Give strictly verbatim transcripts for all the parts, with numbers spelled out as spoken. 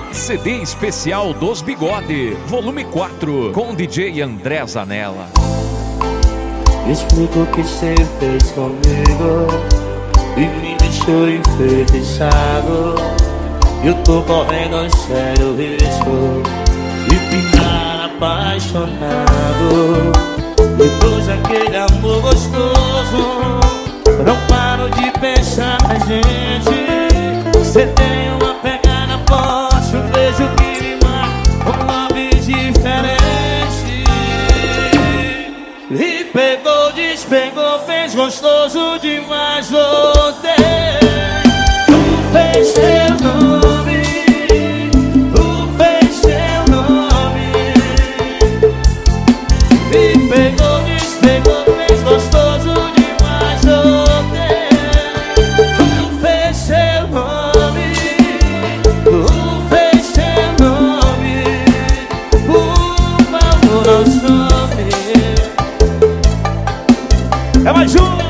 C D especial dos Bigode, volume quatro, com D J André Zanella. Explico o que você fez comigo e me deixou enfeitiçado. Eu tô correndo um sério risco de ficar apaixonado. Depois daquele amor gostoso, não paro de pensar na gente. Você tem uma pegada forte, um beijo que me mata, um love diferente. E pegou, despegou, fez gostoso demais. Voltei, tu fez seu nome, tu fez seu nome. E pegou, despegou, fez gostoso demais. Voltei, tu fez seu nome, tu fez seu nome. Por favor, não some. É mais um.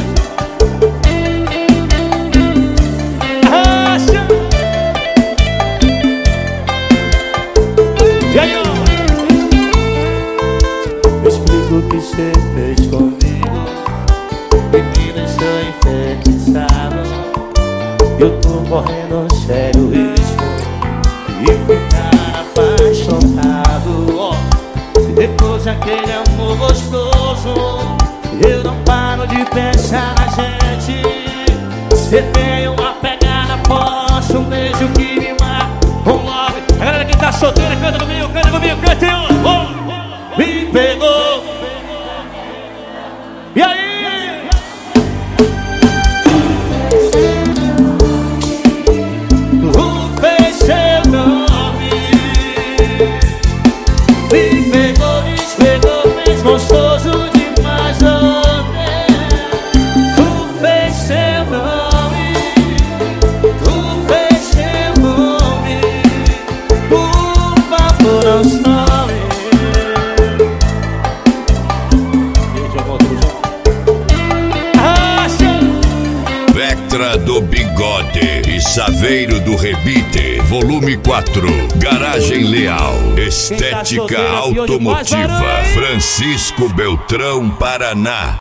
Arrasta. E aí, ó. Explico o que você fez comigo e me deixou enfeitiçado. Eu tô correndo um sério risco de ficar apaixonado. Ó, depois daquele amor gostoso, eu não paro de pensar na gente. Você tem uma pegada forte, um beijo que me mata, um love. A galera que tá solteira, canta comigo, canta comigo, canta um. Oh, me pegou. E aí? Tu fez seu nome. Me pegou, despegou, fez gostoso demais. Tu fez seu nome, tu fez seu nome. Por favor, não some. Vectra do Bigode e Saveiro do Rebite, volume quatro. Garagem Leal, estética automotiva, Francisco Beltrão, Paraná.